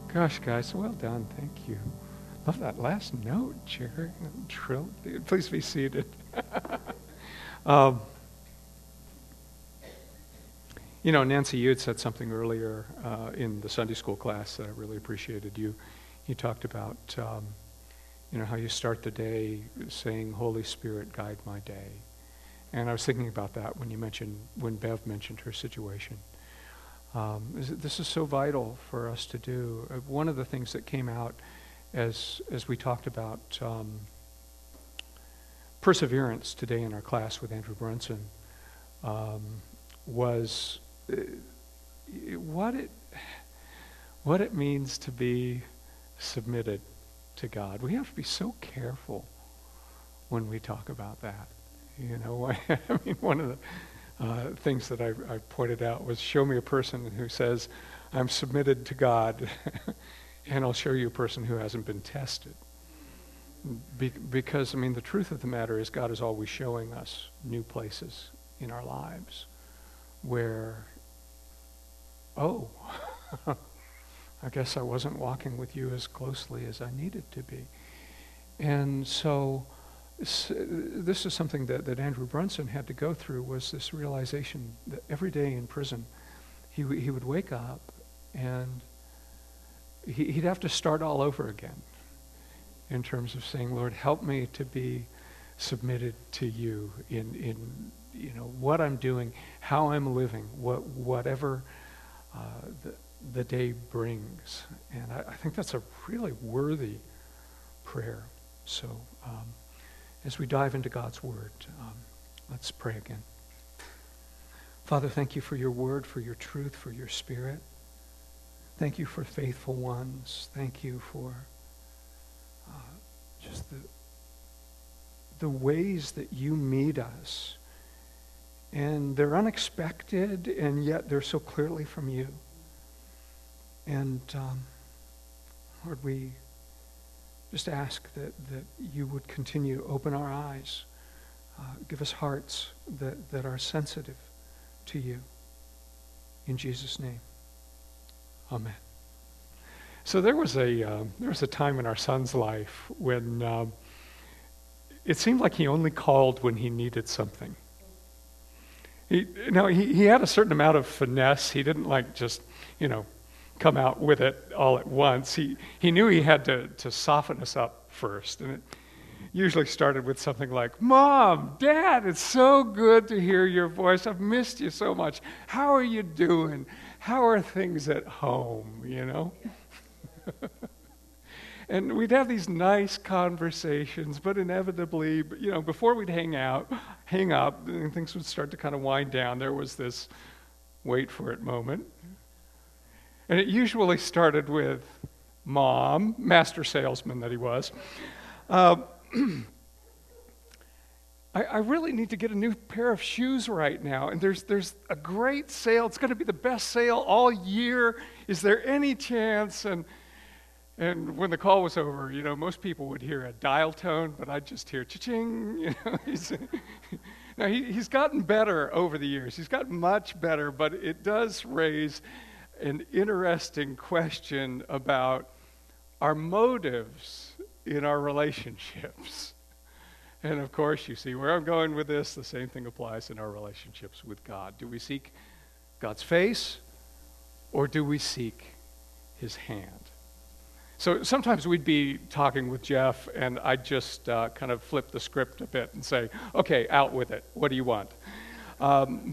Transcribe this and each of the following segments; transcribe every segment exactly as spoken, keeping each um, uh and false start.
Gosh, guys, well done. Thank you. Love that last note, Jerry. Trill. Please be seated. um, you know, Nancy, you had said something earlier uh, in the Sunday school class that I really appreciated. You, you talked about, um, you know, how you start the day saying, "Holy Spirit, guide my day." And I was thinking about that when you mentioned, when Bev mentioned her situation. Um, this is so vital for us to do. Uh, one of the things that came out as as we talked about um, perseverance today in our class with Andrew Brunson um, was uh, what it what it means to be submitted to God. We have to be so careful when we talk about that. You know, I mean, one of the Uh, things that I, I pointed out was, show me a person who says, I'm submitted to God, and I'll show you a person who hasn't been tested. Be- because, I mean, the truth of the matter is God is always showing us new places in our lives where, oh, I guess I wasn't walking with you as closely as I needed to be. And so this is something that, that Andrew Brunson had to go through, was this realization that every day in prison, he, w- he would wake up and he, he'd have to start all over again in terms of saying, Lord, help me to be submitted to you in, in you know, what I'm doing, how I'm living, what, whatever uh, the, the day brings. And I, I think that's a really worthy prayer. So, um, as we dive into God's Word, um, let's pray again. Father, thank you for your Word, for your truth, for your Spirit. Thank you for faithful ones. Thank you for uh, just the, the ways that you meet us. And they're unexpected, and yet they're so clearly from you. And um, Lord, we just ask that, that you would continue to open our eyes, uh, give us hearts that, that are sensitive to you. In Jesus' name, amen. So there was a uh, there was a time in our son's life when um, it seemed like he only called when he needed something. He, now he, he had a certain amount of finesse. He didn't like just, you know, come out with it all at once. He he knew he had to, to soften us up first. And it usually started with something like, Mom, Dad, it's so good to hear your voice. I've missed you so much. How are you doing? How are things at home, you know? And we'd have these nice conversations, but inevitably, you know, before we'd hang out, hang up, and things would start to kind of wind down, there was this wait for it moment. And it usually started with Mom, master salesman that he was. Uh, I, I really need to get a new pair of shoes right now. And there's there's a great sale. It's going to be the best sale all year. Is there any chance? And and when the call was over, you know, most people would hear a dial tone, but I'd just hear cha-ching. You know, he's, now he, he's gotten better over the years. He's gotten much better, but it does raise an interesting question about our motives in our relationships. And of course, you see where I'm going with this. The same thing applies in our relationships with God. Do we seek God's face, or do we seek his hand? So sometimes we'd be talking with Jeff, and I'd just uh, kind of flip the script a bit and say, okay, out with it. What do you want? Um,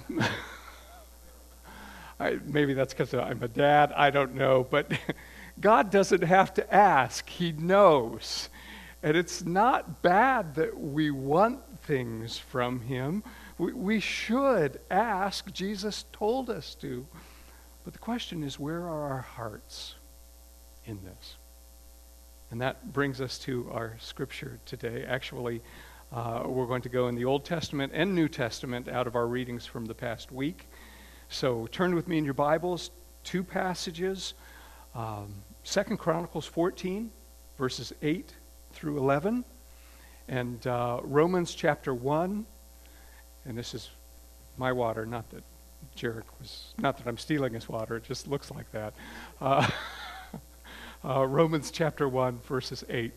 I, maybe that's because I'm a dad. I don't know. But God doesn't have to ask. He knows. And it's not bad that we want things from him. We, we should ask. Jesus told us to. But the question is, where are our hearts in this? And that brings us to our scripture today. Actually, uh, we're going to go in the Old Testament and New Testament out of our readings from the past week. So turn with me in your Bibles, two passages, um, Second Chronicles fourteen, verses eight through eleven, and uh, Romans chapter one. And this is my water, not that Jarek was, not that I'm stealing his water, it just looks like that. Uh, Uh, Romans chapter one, verses eight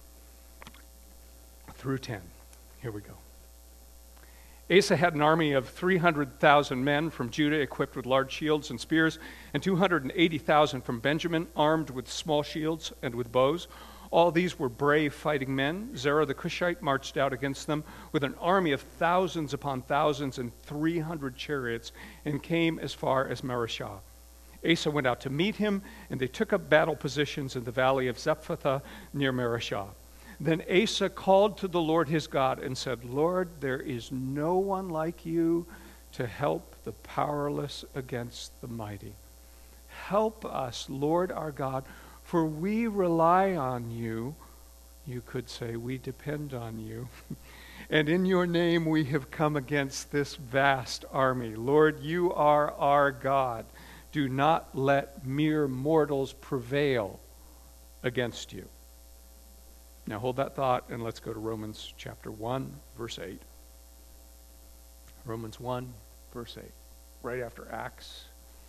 through ten. Here we go. Asa had an army of three hundred thousand men from Judah equipped with large shields and spears, and two hundred eighty thousand from Benjamin armed with small shields and with bows. All these were brave fighting men. Zerah the Cushite marched out against them with an army of thousands upon thousands and three hundred chariots, and came as far as Mareshah. Asa went out to meet him, and they took up battle positions in the valley of Zephathah near Mareshah. Then Asa called to the Lord his God and said, Lord, there is no one like you to help the powerless against the mighty. Help us, Lord our God, for we rely on you. You could say we depend on you. And in your name we have come against this vast army. Lord, you are our God. Do not let mere mortals prevail against you. Now hold that thought and let's go to Romans chapter one, verse eight. Romans one, verse eight, right after Acts.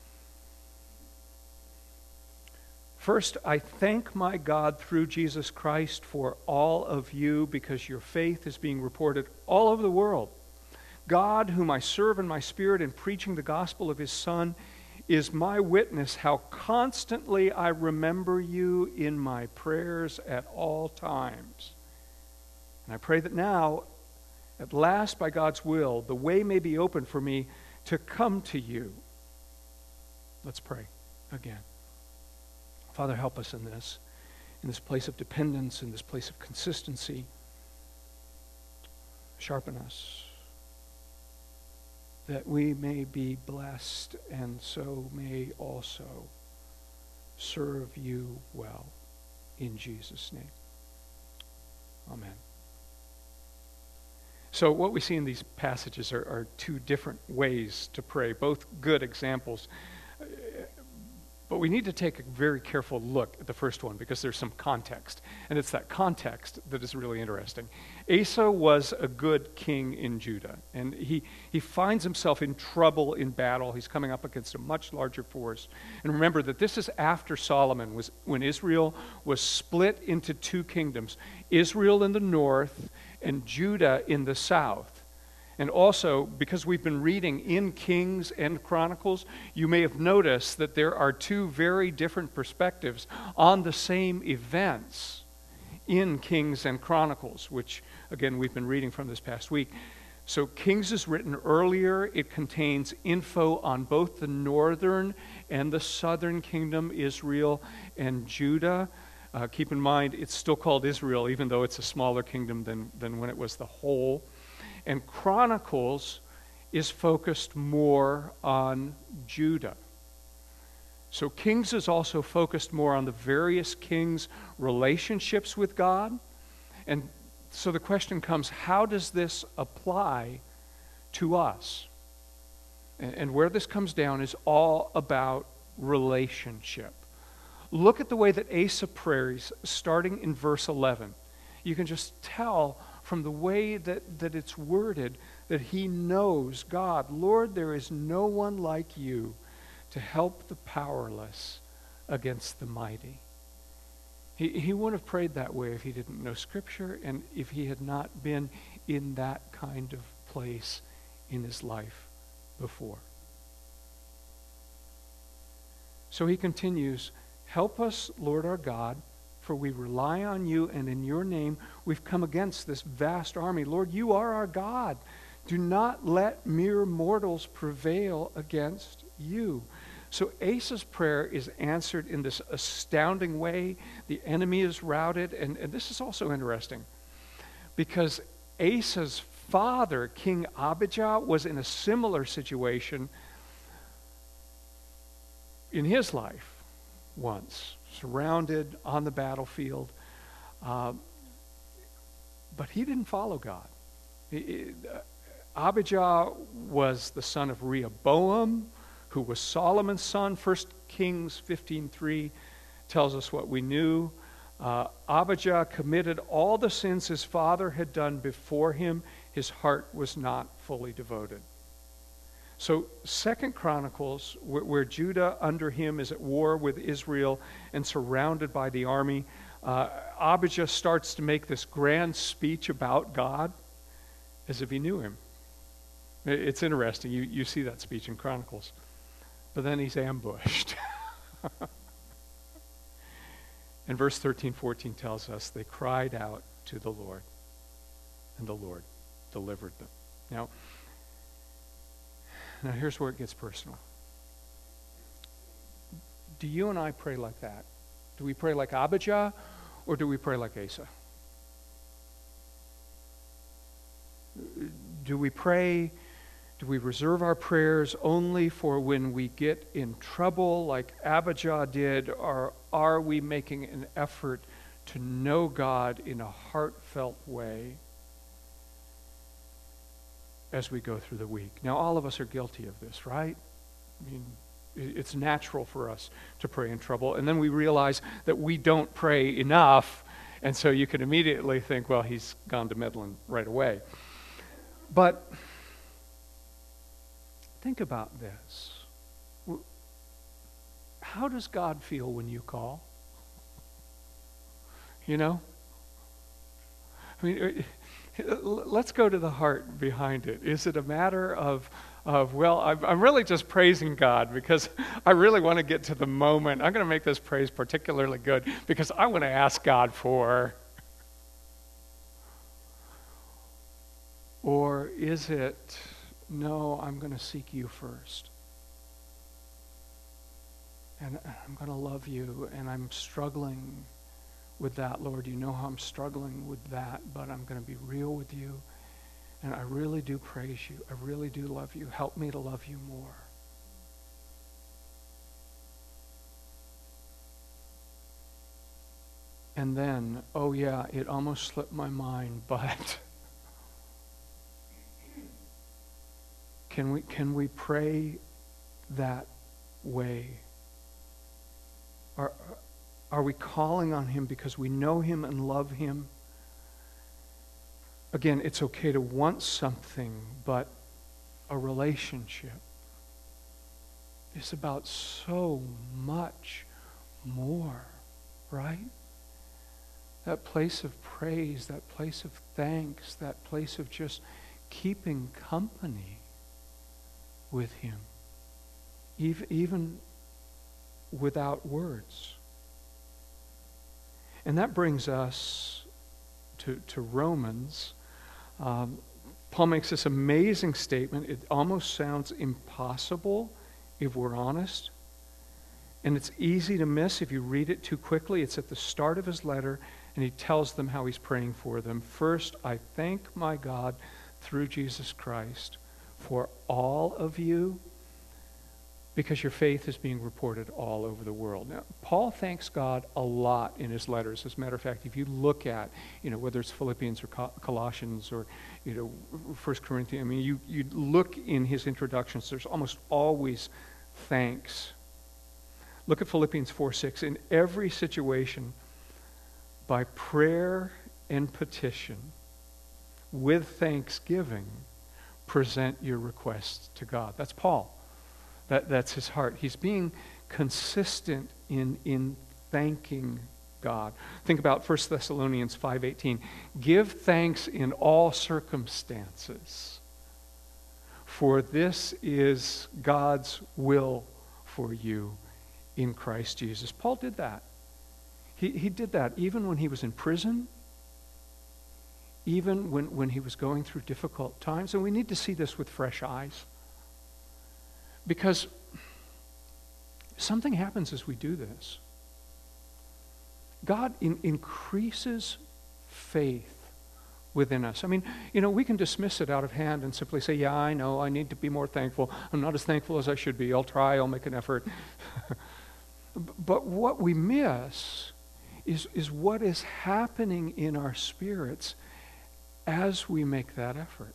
First, I thank my God through Jesus Christ for all of you because your faith is being reported all over the world. God, whom I serve in my spirit in preaching the gospel of his Son, is my witness how constantly I remember you in my prayers at all times. And I pray that now, at last by God's will, the way may be open for me to come to you. Let's pray again. Father, help us in this, in this place of dependence, in this place of consistency. Sharpen us, that we may be blessed and so may also serve you well. In Jesus' name. Amen. So what we see in these passages are, are two different ways to pray, both good examples. But we need to take a very careful look at the first one because there's some context. And it's that context that is really interesting. Asa was a good king in Judah. And he, he finds himself in trouble in battle. He's coming up against a much larger force. And remember that this is after Solomon, was when Israel was split into two kingdoms. Israel in the north and Judah in the south. And also, because we've been reading in Kings and Chronicles, you may have noticed that there are two very different perspectives on the same events in Kings and Chronicles, which, again, we've been reading from this past week. So Kings is written earlier. It contains info on both the northern and the southern kingdom, Israel and Judah. Uh, keep in mind, it's still called Israel, even though it's a smaller kingdom than, than when it was the whole. And Chronicles is focused more on Judah. So Kings is also focused more on the various kings' relationships with God. And so the question comes, how does this apply to us? And, and where this comes down is all about relationship. Look at the way that Asa prays, starting in verse eleven. You can just tell from the way that, that it's worded that he knows God. Lord, there is no one like you to help the powerless against the mighty. He, he wouldn't have prayed that way if he didn't know Scripture and if he had not been in that kind of place in his life before. So he continues, help us, Lord our God, for we rely on you, and in your name we've come against this vast army. Lord, you are our God. Do not let mere mortals prevail against you. So Asa's prayer is answered in this astounding way. The enemy is routed, and, and this is also interesting because Asa's father, King Abijah, was in a similar situation in his life once, surrounded on the battlefield. Uh, but he didn't follow God. He, uh, Abijah was the son of Rehoboam, who was Solomon's son. First Kings fifteen three tells us what we knew. Uh, Abijah committed all the sins his father had done before him. His heart was not fully devoted. So Second Chronicles, where, where Judah under him is at war with Israel and surrounded by the army, uh, Abijah starts to make this grand speech about God as if he knew him. It's interesting. You, you see that speech in Chronicles. But then he's ambushed. And verse thirteen, fourteen tells us they cried out to the Lord, and the Lord delivered them. Now, now here's where it gets personal. Do you and I pray like that? Do we pray like Abijah, or do we pray like Asa? Do we pray, do we reserve our prayers only for when we get in trouble like Abijah did, or are we making an effort to know God in a heartfelt way as we go through the week? Now, all of us are guilty of this, right? I mean, it's natural for us to pray in trouble, and then we realize that we don't pray enough, and so you can immediately think, well, he's gone to meddling right away. But think about this. How does God feel when you call? You know? I mean, let's go to the heart behind it. Is it a matter of, of well, I'm, I'm really just praising God because I really want to get to the moment. I'm going to make this praise particularly good because I want to ask God for... Or is it, no, I'm going to seek you first. And I'm going to love you, and I'm struggling with that, Lord. You know how I'm struggling with that, but I'm going to be real with you. And I really do praise you. I really do love you. Help me to love you more. And then, oh yeah, it almost slipped my mind, but can we can we pray that way? Are, are we calling on him because we know him and love him? Again, it's okay to want something, but a relationship is about so much more, right? That place of praise, that place of thanks, that place of just keeping company with him, even, even without words. And that brings us to, to Romans. Um, Paul makes this amazing statement. It almost sounds impossible if we're honest. And it's easy to miss if you read it too quickly. It's at the start of his letter, and he tells them how he's praying for them. First, I thank my God through Jesus Christ for all of you, because your faith is being reported all over the world. Now, Paul thanks God a lot in his letters. As a matter of fact, if you look at, you know, whether it's Philippians or Colossians or, you know, First Corinthians, I mean, you, you look in his introductions, there's almost always thanks. Look at Philippians four six. In every situation, by prayer and petition, with thanksgiving, present your requests to God. That's Paul. That, that's his heart. He's being consistent in, in thanking God. Think about First Thessalonians five eighteen. Give thanks in all circumstances, for this is God's will for you in Christ Jesus. Paul did that. He, he did that even when he was in prison, even when, when he was going through difficult times. And we need to see this with fresh eyes. Because something happens as we do this. God in, increases faith within us. I mean, you know, we can dismiss it out of hand and simply say, yeah, I know, I need to be more thankful. I'm not as thankful as I should be. I'll try, I'll make an effort. But what we miss is, is what is happening in our spirits as we make that effort.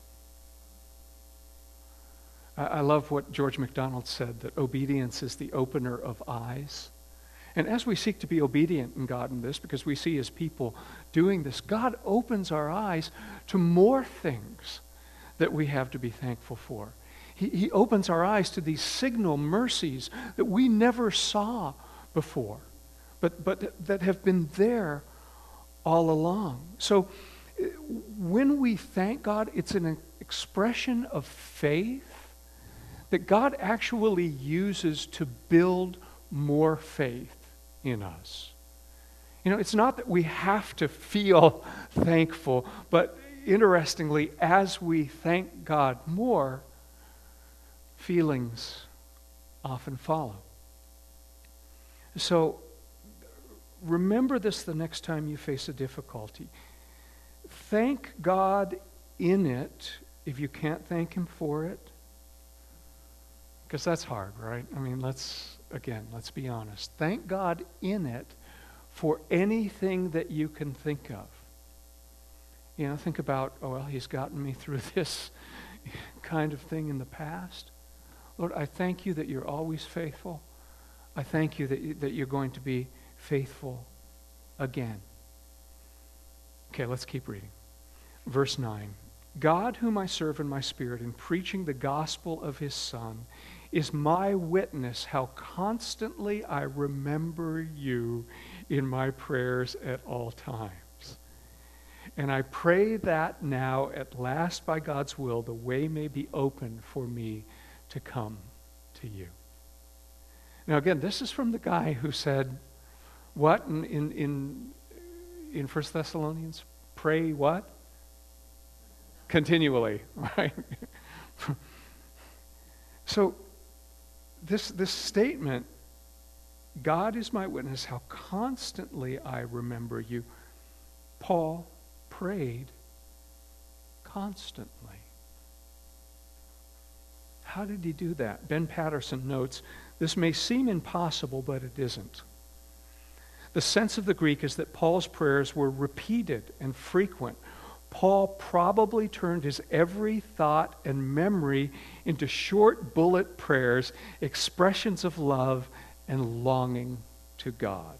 I love what George MacDonald said, that obedience is the opener of eyes. And as we seek to be obedient in God in this, because we see his people doing this, God opens our eyes to more things that we have to be thankful for. He, he opens our eyes to these signal mercies that we never saw before, but, but that have been there all along. So when we thank God, it's an expression of faith that God actually uses to build more faith in us. You know, it's not that we have to feel thankful, but interestingly, as we thank God more, feelings often follow. So remember this the next time you face a difficulty. Thank God in it if you can't thank Him for it. Because that's hard, right? I mean, let's, again, let's be honest. Thank God in it for anything that you can think of. You know, think about, oh, well, He's gotten me through this kind of thing in the past. Lord, I thank you that you're always faithful. I thank you that, you, that you're going to be faithful again. Okay, let's keep reading. Verse nine. God, whom I serve in my spirit in preaching the gospel of His Son, is my witness how constantly I remember you in my prayers at all times. And I pray that now, at last, by God's will, the way may be open for me to come to you. Now, again, this is from the guy who said, what in in in, in First Thessalonians? Pray what? Continually, right? So, this this statement, God is my witness how constantly I remember you. Paul prayed constantly. How did he do that? Ben Patterson notes, this may seem impossible, but it isn't. The sense of the Greek is that Paul's prayers were repeated and frequent. Paul probably turned his every thought and memory into short bullet prayers, expressions of love and longing to God.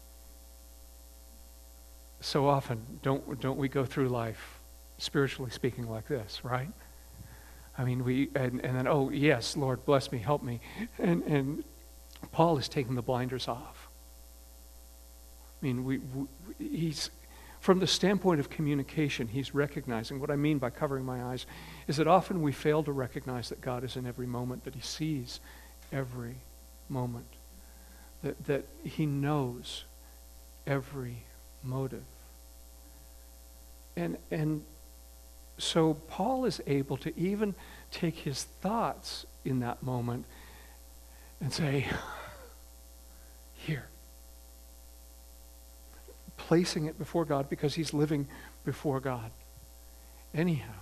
So often, don't, don't we go through life, spiritually speaking, like this, right? I mean, we, and, and then, oh, yes, Lord, bless me, help me. And, and Paul is taking the blinders off. I mean, we, we he's, from the standpoint of communication, he's recognizing, what I mean by covering my eyes, is that often we fail to recognize that God is in every moment, that He sees every moment, that, that He knows every motive. And, and so Paul is able to even take his thoughts in that moment and say, here. Placing it before God because he's living before God. Anyhow.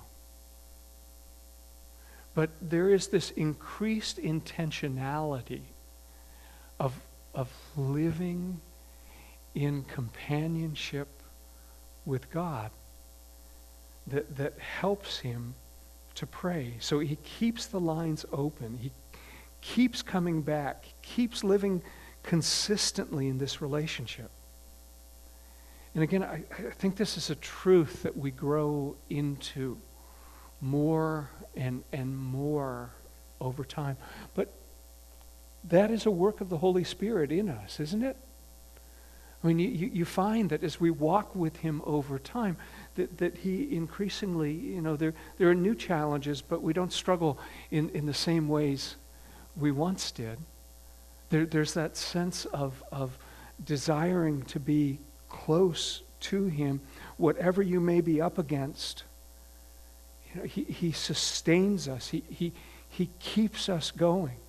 But there is this increased intentionality of, of living in companionship with God that, that helps him to pray. So he keeps the lines open. He keeps coming back, keeps living consistently in this relationship. And again, I, I think this is a truth that we grow into more and, and more over time. But that is a work of the Holy Spirit in us, isn't it? I mean, you, you find that as we walk with Him over time, that, that He increasingly, you know, there, there are new challenges, but we don't struggle in, in the same ways we once did. There, there's that sense of, of desiring to be close to Him, whatever you may be up against. You know, He, he sustains us. He, he, he keeps us going.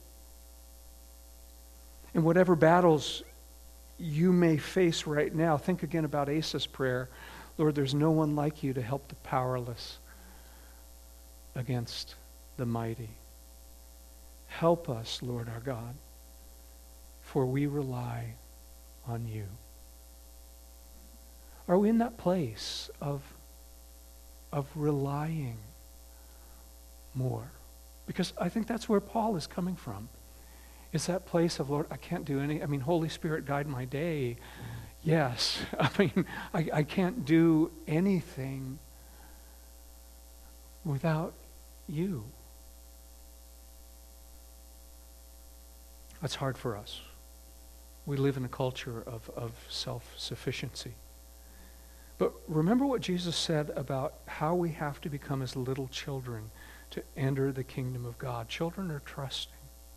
And whatever battles you may face right now, think again about Asa's prayer. Lord, there's no one like you to help the powerless against the mighty. Help us, Lord our God, for we rely on you. Are we in that place of, of relying more? Because I think that's where Paul is coming from. It's that place of, Lord, I can't do any, I mean, Holy Spirit, guide my day. Yes. I mean, I, I can't do anything without you. That's hard for us. We live in a culture of, of self-sufficiency. But remember what Jesus said about how we have to become as little children to enter the kingdom of God. Children are trusting.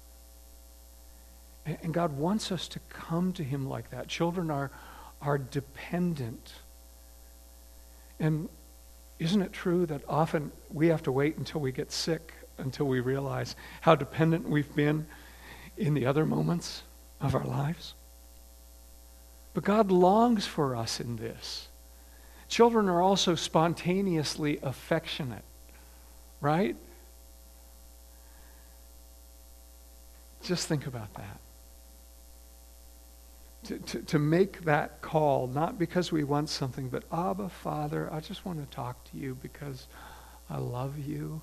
And, and God wants us to come to him like that. Children are, are dependent. And isn't it true that often we have to wait until we get sick, until we realize how dependent we've been in the other moments of our lives? But God longs for us in this. Children are also spontaneously affectionate, right? Just think about that. To, to, to make that call, not because we want something, but Abba, Father, I just want to talk to you because I love you.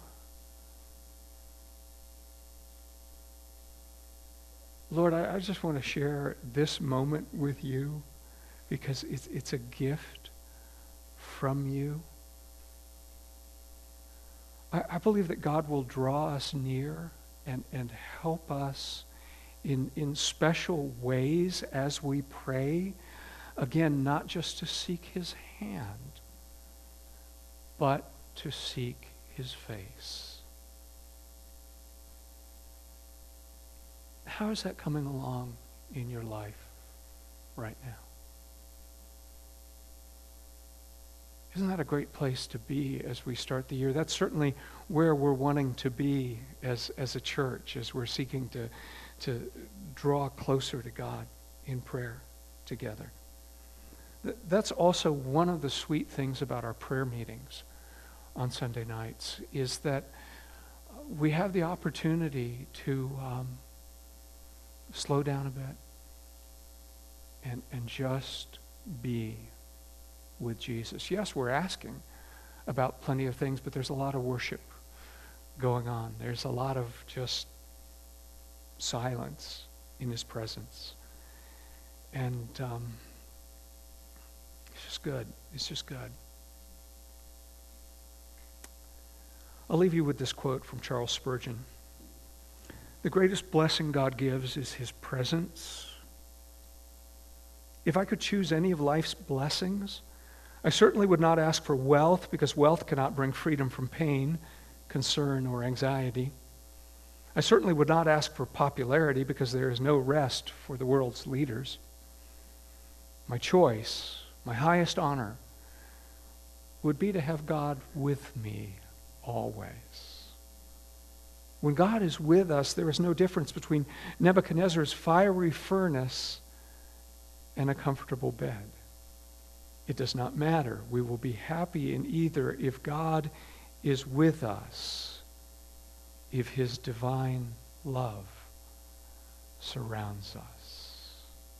Lord, I, I just want to share this moment with you because it's, it's a gift from you. I, I believe that God will draw us near and, and help us in, in special ways as we pray. Again, not just to seek his hand, but to seek his face. How is that coming along in your life right now? Isn't that a great place to be as we start the year? That's certainly where we're wanting to be as, as a church, as we're seeking to, to draw closer to God in prayer together. That's also one of the sweet things about our prayer meetings on Sunday nights, is that we have the opportunity to um, slow down a bit and, and just be with Jesus. Yes, we're asking about plenty of things, but there's a lot of worship going on. There's a lot of just silence in his presence. And um, it's just good. It's just good. I'll leave you with this quote from Charles Spurgeon. The greatest blessing God gives is his presence. If I could choose any of life's blessings, I certainly would not ask for wealth, because wealth cannot bring freedom from pain, concern, or anxiety. I certainly would not ask for popularity, because there is no rest for the world's leaders. My choice, my highest honor, would be to have God with me always. When God is with us, there is no difference between Nebuchadnezzar's fiery furnace and a comfortable bed. It does not matter. We will be happy in either if God is with us, if his divine love surrounds us.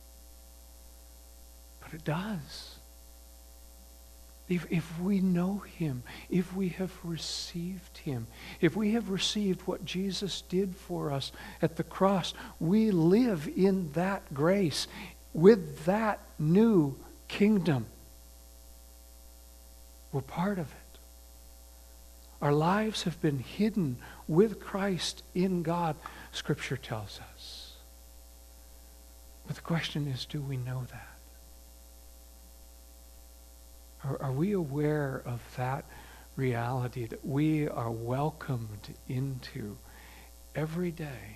But it does. If, if we know him, if we have received him, if we have received what Jesus did for us at the cross, we live in that grace with that new kingdom. We're part of it. Our lives have been hidden with Christ in God, Scripture tells us. But the question is, do we know that? Are, are we aware of that reality, that we are welcomed into every day?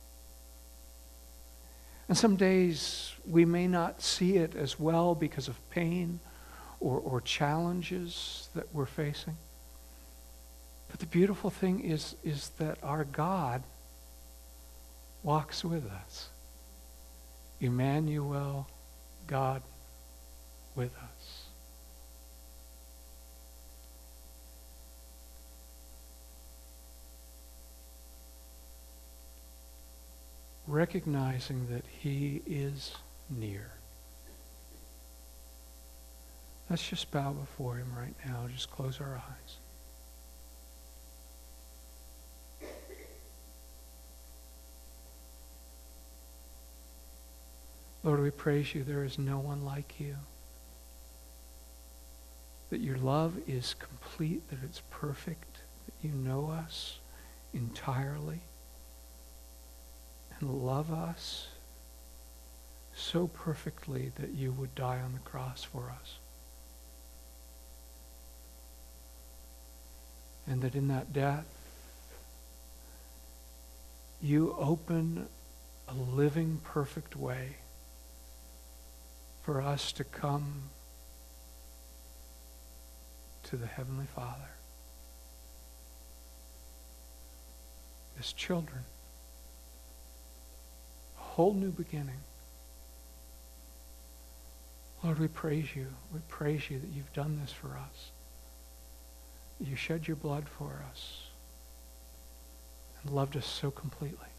And some days we may not see it as well because of pain or, or challenges that we're facing. But the beautiful thing is, is that our God walks with us. Emmanuel, God with us. Recognizing that he is near. Let's just bow before him right now. Just close our eyes. Lord, we praise you. There is no one like you. That your love is complete, that it's perfect, that you know us entirely. and love us so perfectly that you would die on the cross for us. And that in that death, you open a living, perfect way for us to come to the Heavenly Father as children. A whole new beginning. Lord, we praise you. We praise you that you've done this for us. You shed your blood for us and loved us so completely.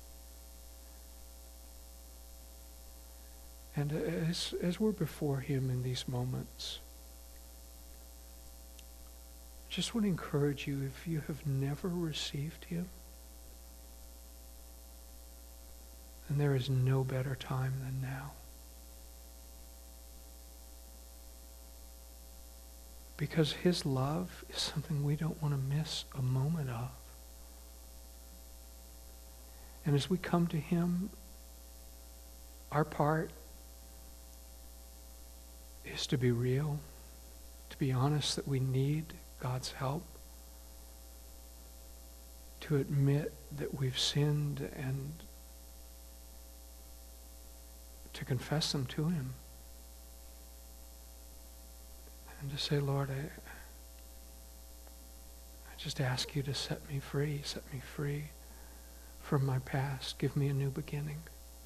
And as, as we're before him in these moments, I just want to encourage you, if you have never received him, then there is no better time than now. Because his love is something we don't want to miss a moment of. And as we come to him, our part is to be real, to be honest that we need God's help, to admit that we've sinned and to confess them to him. And to say, Lord, I, I just ask you to set me free, set me free from my past. Give me a new beginning.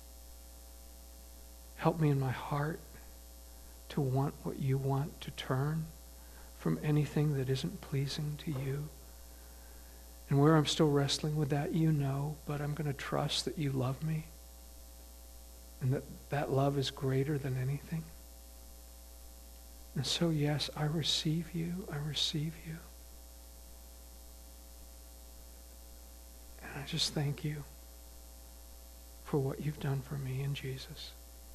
Help me in my heart to want what you want, to turn from anything that isn't pleasing to you. And where I'm still wrestling with that, you know, but I'm going to trust that you love me and that that love is greater than anything. And so, yes, I receive you. I receive you. And I just thank you for what you've done for me in Jesus.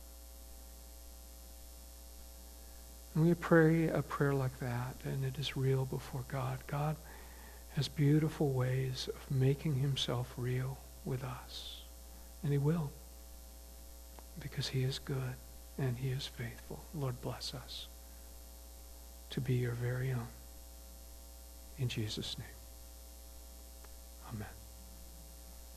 And we pray a prayer like that, and it is real before God. God has beautiful ways of making himself real with us. And he will, because he is good and he is faithful. Lord, bless us to be your very own. In Jesus' name, amen.